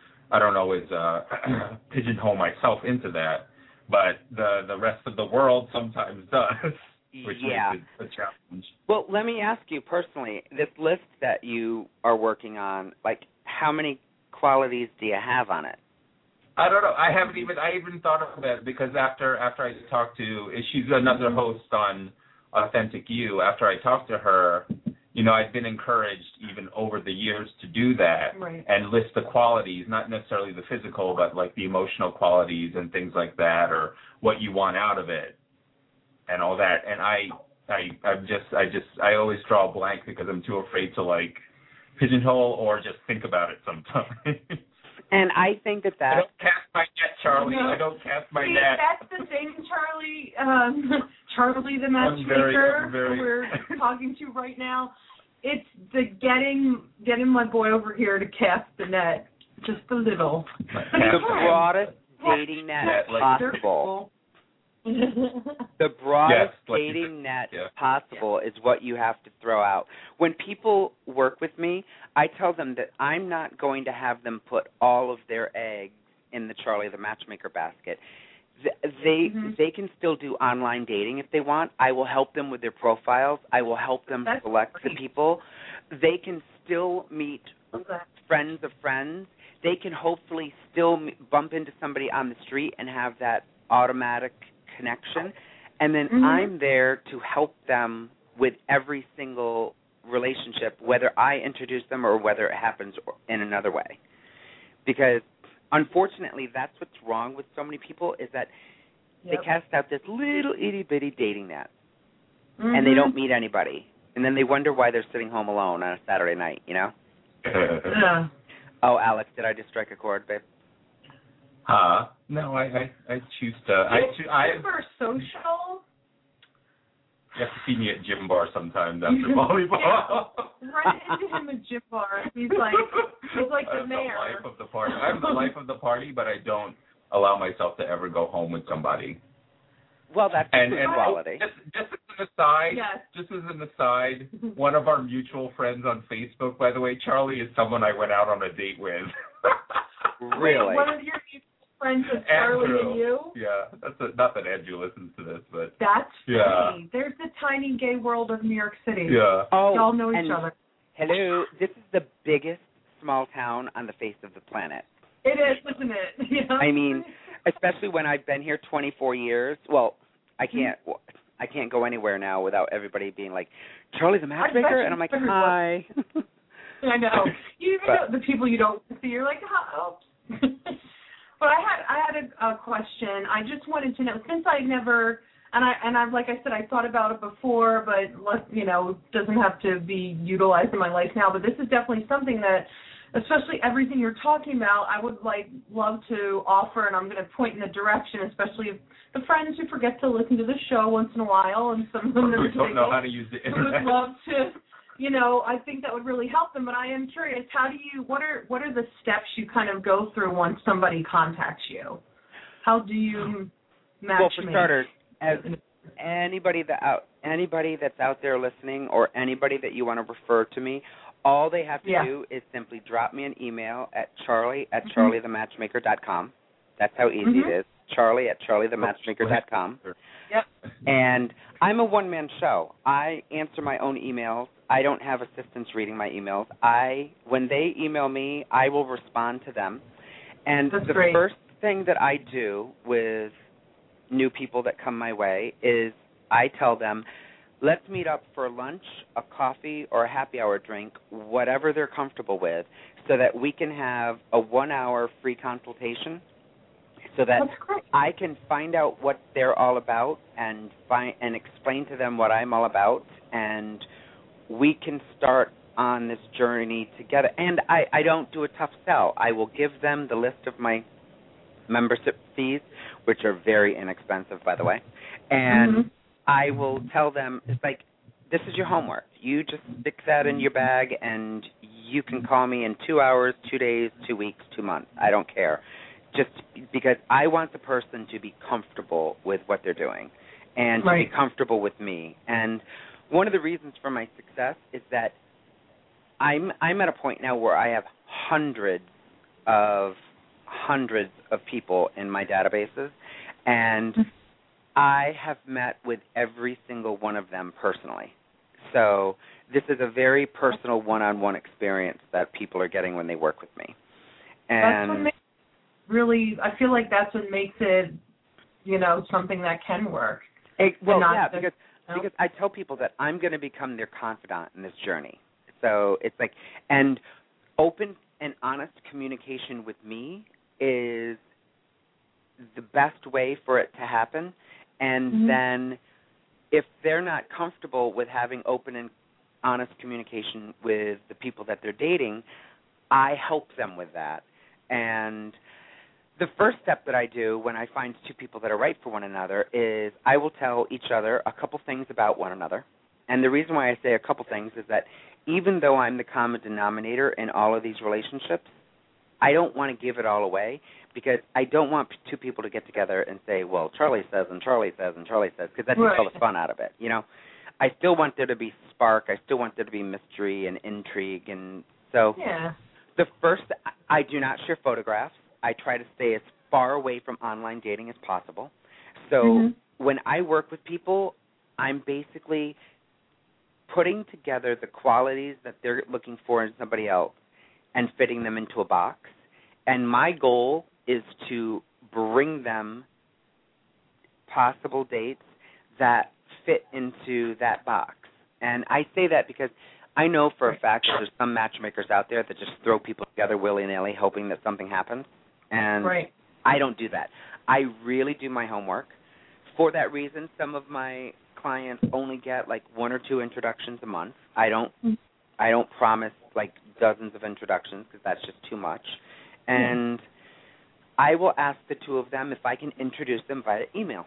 S1: pigeonhole myself into that. But the rest of the world sometimes does, which makes it a challenge.
S4: Well, let me ask you personally, this list that you are working on, like, how many qualities do you have on it?
S1: I don't know. I even thought of that, because after I talked to, she's another host on Authentic You. After I talked to her, I'd been encouraged even over the years to do that and list the qualities, not necessarily the physical, but like the emotional qualities and things like that, or what you want out of it and all that. And I always draw a blank because I'm too afraid to like pigeonhole or just think about it sometimes.
S4: And I think that
S1: I don't cast my net, Charlie. No. I don't cast my net.
S3: That's the thing, Charlie. Charlie, the matchmaker, we're talking to right now. It's the getting my boy over here to cast the net just a little.
S4: The broadest dating net possible. The broadest dating net possible is what you have to throw out. When people work with me, I tell them that I'm not going to have them put all of their eggs in the Charlie the Matchmaker basket. They can still do online dating if they want. I will help them with their profiles. I will help them select the people. They can still meet friends of friends. They can hopefully still bump into somebody on the street and have that automatic connection, and then I'm there to help them with every single relationship, whether I introduce them or whether it happens in another way. Because unfortunately, that's what's wrong with so many people, is that they cast out this little itty-bitty dating net, and they don't meet anybody, and then they wonder why they're sitting home alone on a Saturday night, Oh, Alex, did I just strike a chord, babe?
S1: No, I choose to.
S3: Super social.
S1: You have to see me at gym bar sometimes after volleyball.
S3: Run into him at gym bar. He's like the mayor.
S1: The life of the party. I'm the life of the party, but I don't allow myself to ever go home with somebody.
S4: Well, that's a good quality.
S1: Just as an aside, one of our mutual friends on Facebook, by the way, Charlie, is someone I went out on a date with.
S4: Really?
S3: One of your friends is Charlie and you?
S1: Yeah, not that Andrew listens to this, but
S3: that's funny. There's the tiny gay world of New York City.
S1: Yeah.
S4: Oh,
S3: y'all know each other.
S4: Hello, this is the biggest small town on the face of the planet.
S3: It is, isn't it? Yeah.
S4: I mean, especially when I've been here 24 years. Well, I can't go anywhere now without everybody being like, Charlie the Matchmaker? And I'm like, hi.
S3: I know. You even know the people you don't see, you're like, oh. But I had a question. I just wanted to know, since I never, and I've like I said, I thought about it before, but doesn't have to be utilized in my life now. But this is definitely something that, especially everything you're talking about, I would love to offer, and I'm going to point in the direction, especially the friends who forget to listen to the show once in a while, and some of them
S1: who don't know how to use the internet.
S3: Would love to. I think that would really help them. But I am curious, what are the steps you kind of go through once somebody contacts you? How do you match?
S4: Well, for starters, as anybody that's out there listening, or anybody that you want to refer to me, all they have to do is simply drop me an email at charlie@charliethematchmaker.com. That's how easy it is. Charlie@charliethematchmaker.com.
S3: Yep.
S4: And I'm a one-man show. I answer my own emails. I don't have assistants reading my emails. When they email me, I will respond to them. And
S3: That's
S4: the
S3: great.
S4: first thing that I do with new people that come my way is I tell them, let's meet up for lunch, a coffee, or a happy hour drink, whatever they're comfortable with, so that we can have a 1-hour free consultation so that I can find out what they're all about and explain to them what I'm all about, and we can start on this journey together. And I don't do a tough sell. I will give them the list of my membership fees, which are very inexpensive, by the way, and I will tell them, it's like, this is your homework. You just stick that in your bag, and you can call me in 2 hours, 2 days, 2 weeks, 2 months. I don't care. Just because I want the person to be comfortable with what they're doing and to be comfortable with me. And one of the reasons for my success is that I'm at a point now where I have hundreds of people in my databases, and I have met with every single one of them personally. So this is a very personal one-on-one experience that people are getting when they work with me. And
S3: that's what makes I feel like that's what makes it, something that can work.
S4: Because I tell people that I'm going to become their confidant in this journey. So it's like, and open and honest communication with me is the best way for it to happen. And then if they're not comfortable with having open and honest communication with the people that they're dating, I help them with that. And the first step that I do when I find two people that are right for one another is I will tell each other a couple things about one another. And the reason why I say a couple things is that even though I'm the common denominator in all of these relationships, I don't want to give it all away, because I don't want two people to get together and say, well, Charlie says and Charlie says and Charlie says, because that takes all the fun out of it. I still want there to be spark. I still want there to be mystery and intrigue. And so the first, I do not share photographs. I try to stay as far away from online dating as possible. So when I work with people, I'm basically putting together the qualities that they're looking for in somebody else and fitting them into a box. And my goal is to bring them possible dates that fit into that box. And I say that because I know for a fact that there's some matchmakers out there that just throw people together willy-nilly hoping that something happens. And I don't do that. I really do my homework. For that reason, some of my clients only get like 1 or 2 introductions a month. I don't promise like dozens of introductions, because that's just too much. And I will ask the two of them if I can introduce them via email.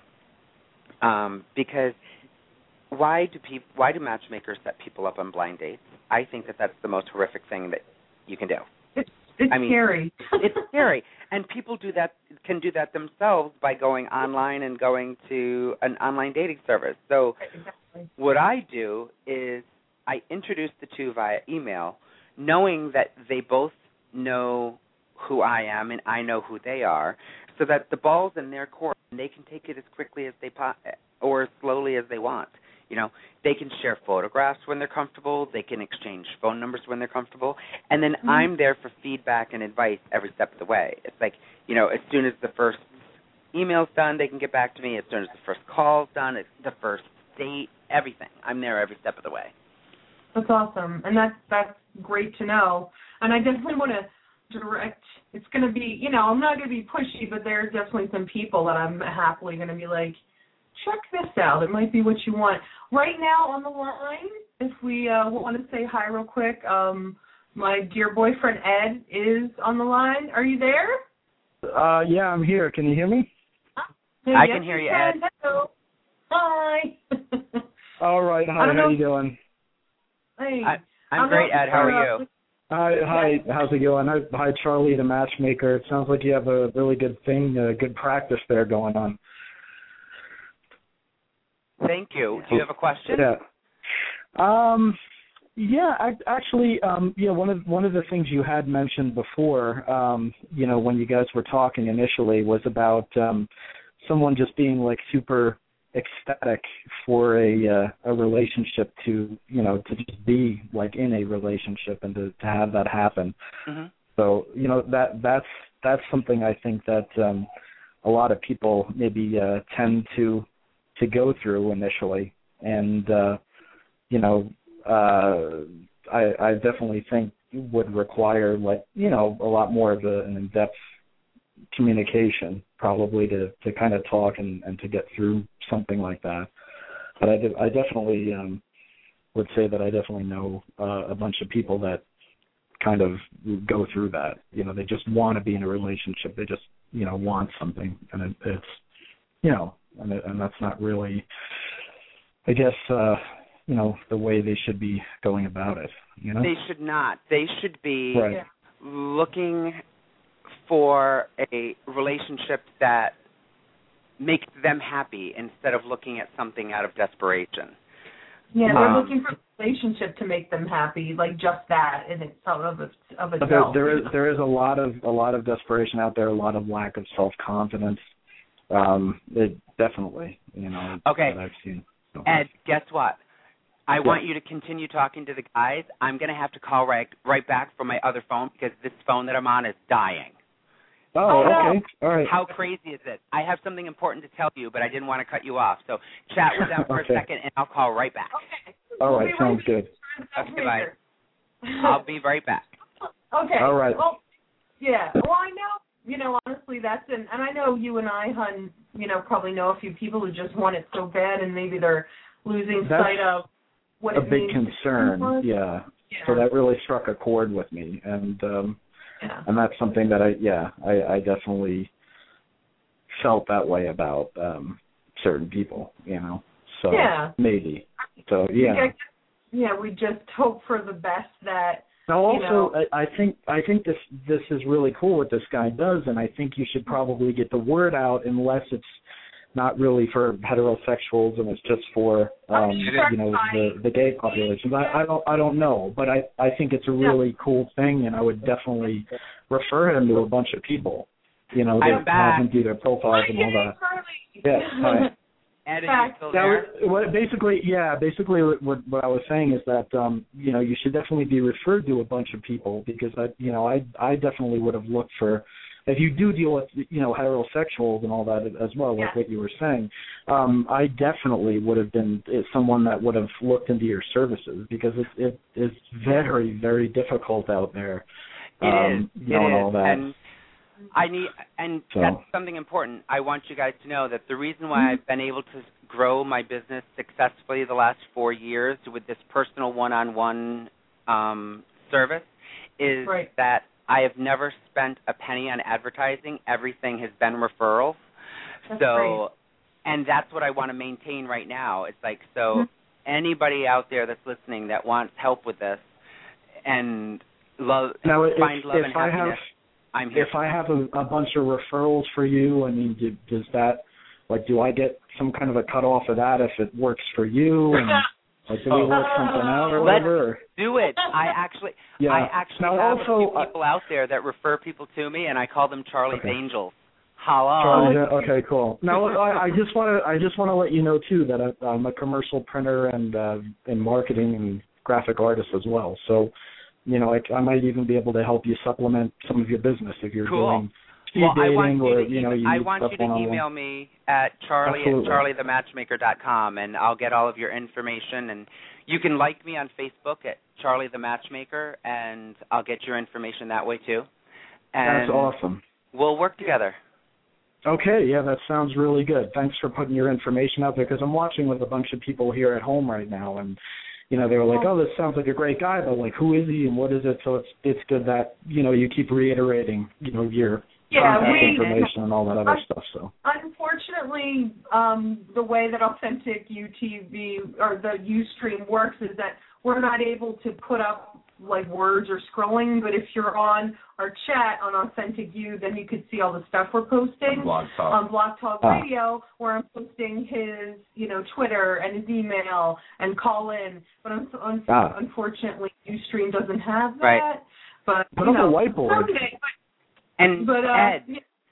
S4: Because why do matchmakers set people up on blind dates? I think that that's the most horrific thing that you can do.
S3: It's scary.
S4: It's scary. And people can do that themselves by going online and going to an online dating service. So what I do is I introduce the two via email, knowing that they both know who I am and I know who they are, so that the ball's in their court and they can take it as quickly as or as slowly as they want. They can share photographs when they're comfortable. They can exchange phone numbers when they're comfortable. And then I'm there for feedback and advice every step of the way. It's like, as soon as the first email's done, they can get back to me. As soon as the first call's done, it's the first date, everything. I'm there every step of the way.
S3: That's awesome. And that's great to know. And I definitely want to direct, it's going to be, I'm not going to be pushy, but there's definitely some people that I'm happily going to be like, check this out. It might be what you want. Right now on the line, if we want to say hi real quick, my dear boyfriend Ed is on the line. Are you there?
S5: Yeah, I'm here. Can you hear me?
S4: I can hear you, Ed.
S3: Hello. Hi.
S5: All right. Hi, how you doing?
S3: Hey.
S4: I'm great, Ed. How are you?
S5: Hi. How's it going? Hi, Charlie, the matchmaker. It sounds like you have a really good thing, good practice there going on.
S4: Thank you. Do you have a question?
S5: One of the things you had mentioned before, when you guys were talking initially, was about someone just being like super ecstatic for a relationship to, you know, to just be like in a relationship and to have that happen.
S4: Mm-hmm.
S5: So, you know, that's something I think that a lot of people maybe tend to go through initially. And, you know, I definitely think would require, like, you know, a lot more of an in-depth communication probably to kind of talk and to get through something like that. But I definitely would say that I definitely know a bunch of people that kind of go through that. You know, they just want to be in a relationship. They just, you know, want something. And it's, you know, and that's not really, I guess, you know, the way they should be going about it, you know?
S4: They should not. They should be
S5: right.
S4: looking for a relationship that makes them happy instead of looking at something out of desperation.
S3: Yeah, they're looking for a relationship to make them happy, like just that in itself of itself.
S5: There is a lot of desperation out there, a lot of lack of self-confidence. It definitely, you know,
S4: okay.
S5: that I've seen. So.
S4: Ed, guess what? I want you to continue talking to the guys. I'm going to have to call right back from my other phone because this phone that I'm on is dying.
S5: Oh, okay. All right.
S4: How crazy is it? I have something important to tell you, but I didn't want to cut you off. So chat with them for a second, and I'll call right back.
S3: Okay.
S5: All right. Sounds good.
S4: Okay, bye. I'll be right back.
S3: Okay.
S5: All right.
S3: Well, yeah. Well, I know, you know, honestly, and I know you and I, Hun, you know, probably know a few people who just want it so bad, and maybe they're losing sight of what it means.
S5: A big concern, yeah. So that really struck a chord with me, and and that's something that I definitely felt that way about certain people, you know. So maybe. So
S3: yeah, we just hope for the best that.
S5: Now, also, I think this is really cool what this guy does, and I think you should probably get the word out, unless it's not really for heterosexuals and it's just for you know, the gay population. I don't know, but I think it's a really cool thing, and I would definitely refer him to a bunch of people, you know, that have him do their profiles and all that. Yeah. Hi. Basically what I was saying is that you know, you should definitely be referred to a bunch of people, because I definitely would have looked for, if you do deal with, you know, heterosexuals and all that as well, like what you were saying, I definitely would have been someone that would have looked into your services, because it is very, very difficult out there.
S4: It is.
S5: And all that.
S4: And that's something important. I want you guys to know that the reason why I've been able to grow my business successfully the last 4 years with this personal one-on-one service is that I have never spent a penny on advertising. Everything has been referrals.
S3: That's great.
S4: And that's what I want to maintain right now. It's like, anybody out there that's listening that wants help with this and find love and happiness, I'm here.
S5: If I have a bunch of referrals for you, I mean, does that, like, do I get some kind of a cut off of that if it works for you? And, like, do we work something out or whatever?
S4: Let's do it. I actually have a few people out there that refer people to me, and I call them Charlie's Angels. Hello.
S5: Okay, cool. Now, I just want to let you know too that I'm a commercial printer and marketing and graphic artist as well. So, you know, I might even be able to help you supplement some of your business if you're doing speed dating or, you know,
S4: I want you to email me at charlie@charliethematchmaker.com, and I'll get all of your information. And you can like me on Facebook at Charlie the Matchmaker, and I'll get your information that way too. And
S5: that's awesome.
S4: We'll work together.
S5: Okay, yeah, that sounds really good. Thanks for putting your information out there, because I'm watching with a bunch of people here at home right now, and you know, they were like, "Oh, this sounds like a great guy," but like, who is he and what is it? So it's good that, you know, you keep reiterating, you know, your contact information and all that other stuff. So
S3: unfortunately, the way that Authentic UTV or the Ustream works is that we're not able to put up like words or scrolling, but if you're on our chat on Authentic U, then you could see all the stuff we're posting on Blog Talk Radio, where I'm posting his, you know, Twitter and his email and call in. But unfortunately, Ustream doesn't have that.
S4: Right.
S3: But
S5: put up a whiteboard.
S3: Someday,
S4: Ed,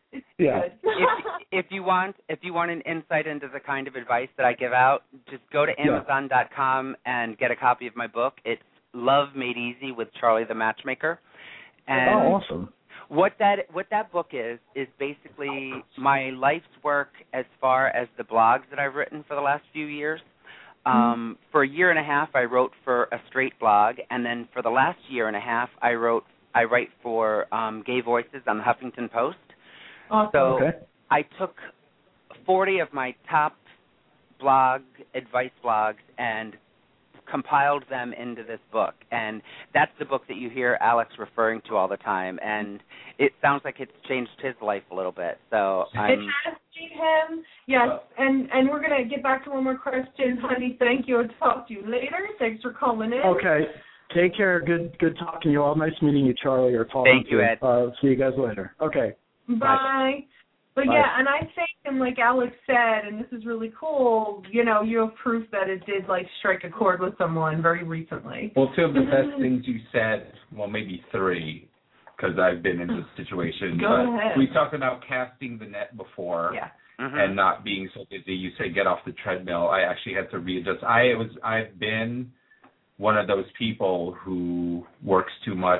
S5: Yeah.
S4: if you want an insight into the kind of advice that I give out, just go to Amazon.com and get a copy of my book. It's Love Made Easy with Charlie the Matchmaker. And
S5: awesome.
S4: What that book is basically my life's work as far as the blogs that I've written for the last few years. For a year and a half, I wrote for a straight blog, and then for the last year and a half, I write for Gay Voices on the Huffington Post.
S3: Awesome.
S4: So I took 40 of my top advice blogs and compiled them into this book, and that's the book that you hear Alex referring to all the time, and it sounds like it's changed his life a little bit. So
S3: it has changed him, yes, and we're going to get back to one more question. Honey, thank you. I'll talk to you later. Thanks for calling in.
S5: Okay. Take care. Good talking to you all. Nice meeting you, Charlie, or talking
S4: Thank you, Ed.
S5: See you guys later. Okay.
S3: Bye. But
S5: Bye.
S3: yeah, and I think, and like Alex said, and this is really cool, you have proof that it did like strike a chord with someone very recently.
S1: Well, two of the best things you said, well, maybe three, because I've been in this situation.
S3: Go ahead.
S1: We talked about casting the net before.
S3: Yeah.
S1: And not being so busy. You say get off the treadmill. I actually had to readjust. I've been one of those people who works too much,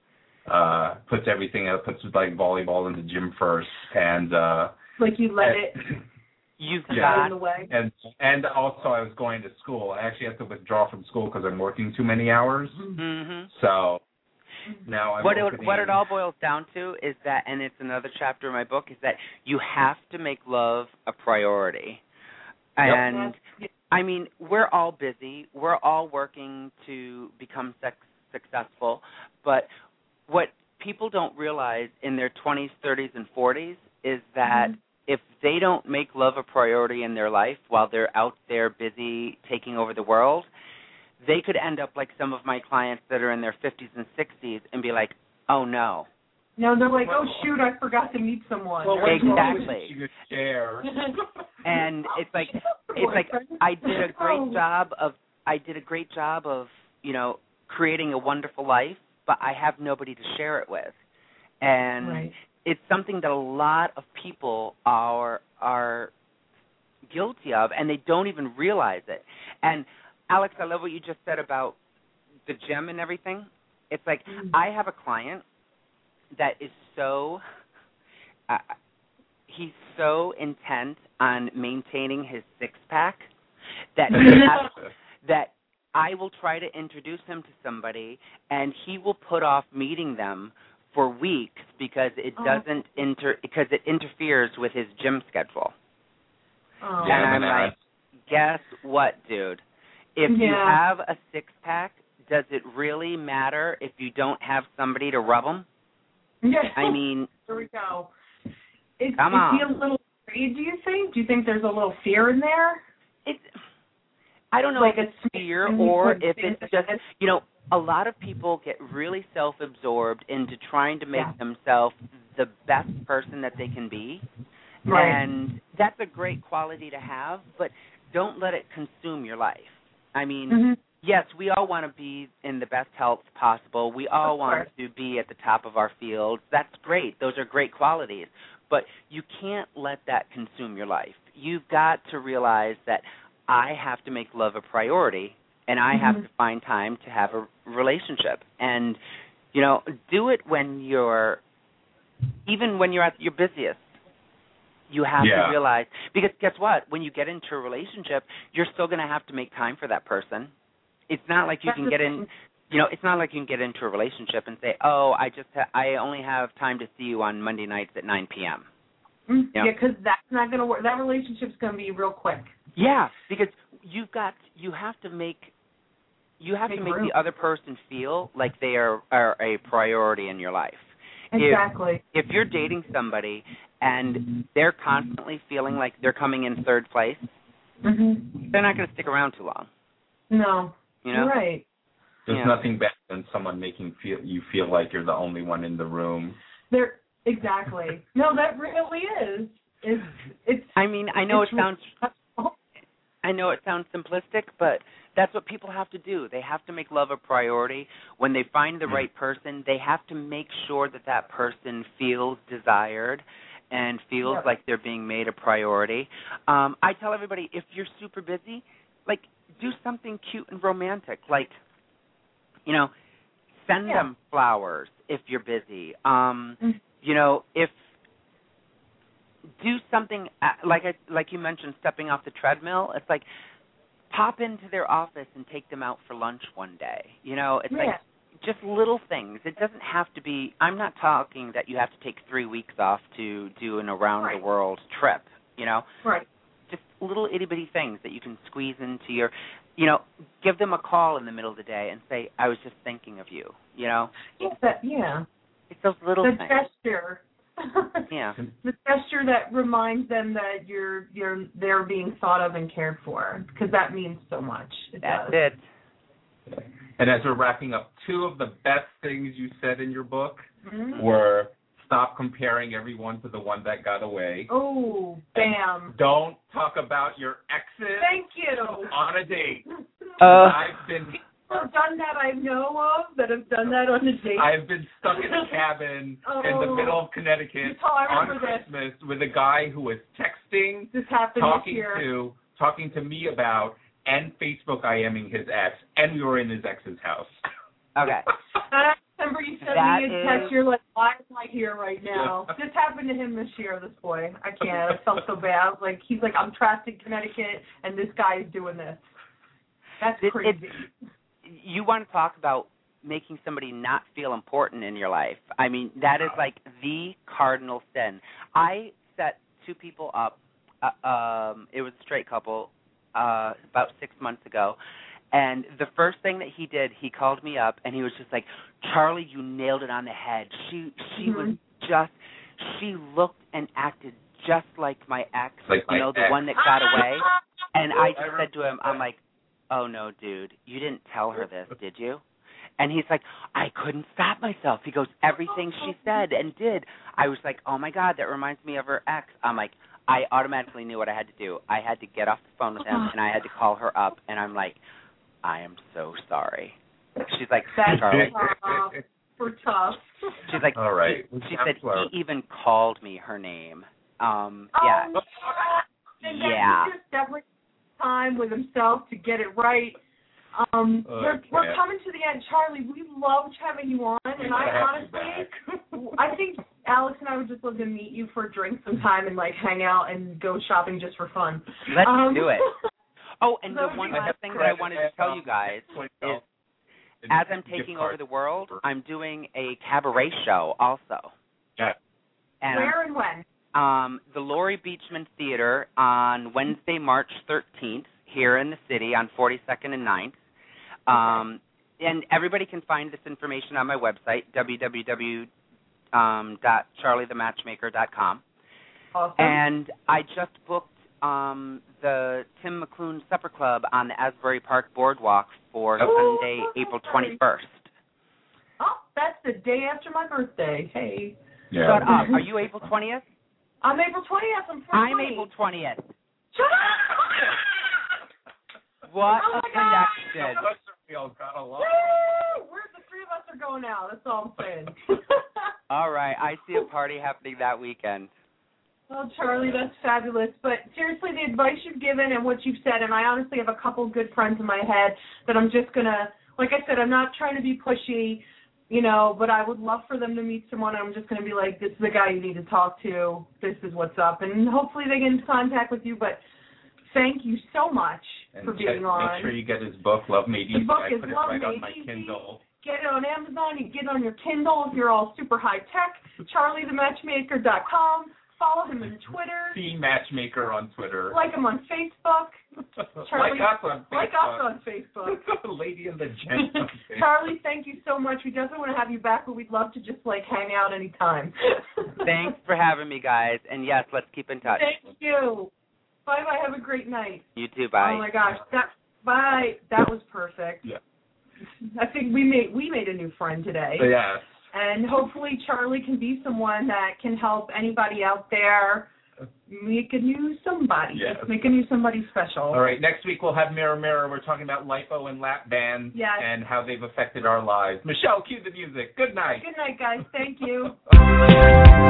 S1: puts everything out, puts like volleyball in the gym first, and
S3: like you let it.
S4: You've
S3: got in the way.
S1: And also I was going to school. I actually had to withdraw from school because I'm working too many hours.
S4: Mm-hmm.
S1: So now I'm
S4: what it all boils down to is that, and it's another chapter in my book, is that you have to make love a priority. And I mean, we're all busy. We're all working to become successful. But what people don't realize in their 20s, 30s, and 40s is that if they don't make love a priority in their life while they're out there busy taking over the world, they could end up like some of my clients that are in their 50s and 60s and be like, oh, no.
S3: No, they're like, oh, shoot, I forgot to meet someone.
S1: Well,
S4: exactly.
S1: You could share.
S4: And it's like I did a great job of creating a wonderful life, but I have nobody to share it with. And it's something that a lot of people are guilty of, and they don't even realize it. And Alex, I love what you just said about the gym and everything. It's like I have a client that is so he's so intent on maintaining his six-pack that that I will try to introduce him to somebody, and he will put off meeting them for weeks because it doesn't because it interferes with his gym schedule. And I'm like, guess what, dude? If you have a six-pack, does it really matter if you don't have somebody to rub them?
S3: Yeah.
S4: I mean,
S3: here we go.
S4: Come on.
S3: Is he a little afraid, do you think? Do you think there's a little fear in there?
S4: I don't know if it's fear or if it's just, a lot of people get really self-absorbed into trying to make themselves the best person that they can be. Right. And that's a great quality to have, but don't let it consume your life. I mean, yes, we all want to be in the best health possible. We all want to be at the top of our field. That's great. Those are great qualities. But you can't let that consume your life. You've got to realize that I have to make love a priority, and I have to find time to have a relationship. And, do it even when you're at your busiest. You have to realize, because guess what? When you get into a relationship, you're still going to have to make time for that person. It's not like you can get in, it's not like you can get into a relationship and say, oh, I only have time to see you on Monday nights at 9 p.m.
S3: Yeah, because that's not going to work. That relationship's going to be real quick.
S4: Yeah, because you have to make the other person feel like they are a priority in your life.
S3: Exactly.
S4: If you're dating somebody and they're constantly feeling like they're coming in third place, they're not going to stick around too long.
S3: No. You're right.
S1: There's nothing better than someone making you feel like you're the only one in the room.
S3: Exactly. No, that really is. It's.
S4: I mean, I know it sounds simplistic, but that's what people have to do. They have to make love a priority. When they find the right person, they have to make sure that person feels desired, and feels like they're being made a priority. I tell everybody, if you're super busy, like, do something cute and romantic. Like, you know, send them flowers if you're busy. You know, do something like you mentioned, stepping off the treadmill. It's like pop into their office and take them out for lunch one day. You know, it's like just little things. It doesn't have to be. I'm not talking that you have to take 3 weeks off to do an around the world trip. You know, just little itty bitty things that you can squeeze into your. You know, give them a call in the middle of the day and say, "I was just thinking of you." You know. It's those little things.
S3: The gesture. The gesture that reminds them that they're being thought of and cared for, because that means so much.
S4: That's it.
S1: And as we're wrapping up, 2 of the best things you said in your book were stop comparing everyone to the one that got away.
S3: Oh, bam.
S1: Don't talk about your exes
S3: Thank you.
S1: on a date.
S3: I've been... People have done that I know of that have done that on a date.
S1: I've been stuck in a cabin in the middle of Connecticut on Christmas with a guy who was texting, talking to me about, and Facebook IMing his ex, and we were in his ex's house.
S4: Okay.
S3: I remember you sent me a text. You're like, why am I here right now? This happened to him this year, this boy. I can't. I felt so bad. Like, he's like, I'm trapped in Connecticut, and this guy is doing this. That's crazy.
S4: You want to talk about making somebody not feel important in your life. I mean, that is like the cardinal sin. I set 2 people up. It was a straight couple about 6 months ago. And the first thing that he did, he called me up, and he was just like, Charlie, you nailed it on the head. She was just, she looked and acted just like my ex, the one that got away. And I just said to him, I'm like, oh, no, dude, you didn't tell her this, did you? And he's like, I couldn't stop myself. He goes, everything she said and did. I was like, oh, my God, that reminds me of her ex. I'm like, I automatically knew what I had to do. I had to get off the phone with him, and I had to call her up, and I'm like, I am so sorry. She's like, Charlie.
S3: We're tough.
S4: She's like, all right. She said he even called me her name. Yeah.
S3: And he's just definitely time with himself to get it right. We're coming to the end. Charlie, we loved having you on, and I think Alex and I would just love to meet you for a drink sometime and like hang out and go shopping just for fun.
S4: Let's do it. Oh, and the one other thing that I wanted to tell you guys is, as I'm taking over the world, I'm doing a cabaret show also.
S1: Yeah.
S3: And where and when?
S4: The Laurie Beachman Theater on Wednesday, March 13th, here in the city on 42nd and 9th. And everybody can find this information on my website, www.charliethematchmaker.com.
S3: Awesome.
S4: And I just booked the Tim McClune Supper Club on the Asbury Park Boardwalk for Sunday, April 21st.
S3: Oh, that's the day after my birthday. Hey.
S4: Yeah. Shut up. Are you April 20th?
S3: I'm April 20th.
S4: I'm April 20th.
S3: Shut up!
S4: What a connection.
S3: Woo! The 3 of us are going out. That's all I'm saying.
S4: All right. I see a party happening that weekend.
S3: Well, Charlie, that's fabulous. But seriously, the advice you've given and what you've said, and I honestly have a couple good friends in my head that I'm just going to, like I said, I'm not trying to be pushy, you know, but I would love for them to meet someone. I'm just going to be like, this is the guy you need to talk to. This is what's up. And hopefully they get in contact with you. But thank you so much for being on.
S1: Make sure you get his book, Love Made Easy.
S3: The book is Love
S1: Made Easy.
S3: On my Kindle. Get it on Amazon. You can get it on your Kindle if you're all super high tech. CharlieTheMatchmaker.com. Follow him on Twitter.
S1: See Matchmaker on Twitter.
S3: Like him on Facebook. Charlie,
S1: like us
S3: on Facebook.
S1: Lady and the Gent on Facebook.
S3: Charlie, thank you so much. We definitely want to have you back, but we'd love to just like hang out anytime.
S4: Thanks for having me, guys. And yes, let's keep in touch.
S3: Thank you. Bye-bye. Have a great night.
S4: You too. Bye.
S3: Oh my gosh. Bye. That was perfect.
S1: Yeah.
S3: I think we made a new friend today.
S1: Yes.
S3: And hopefully Charlie can be someone that can help anybody out there make a new somebody.
S1: Yes.
S3: Make a new somebody special.
S1: All right. Next week we'll have Mirror Mirror. We're talking about lipo and lap bands and how they've affected our lives. Michelle, cue the music. Good night.
S3: Good night, guys. Thank you.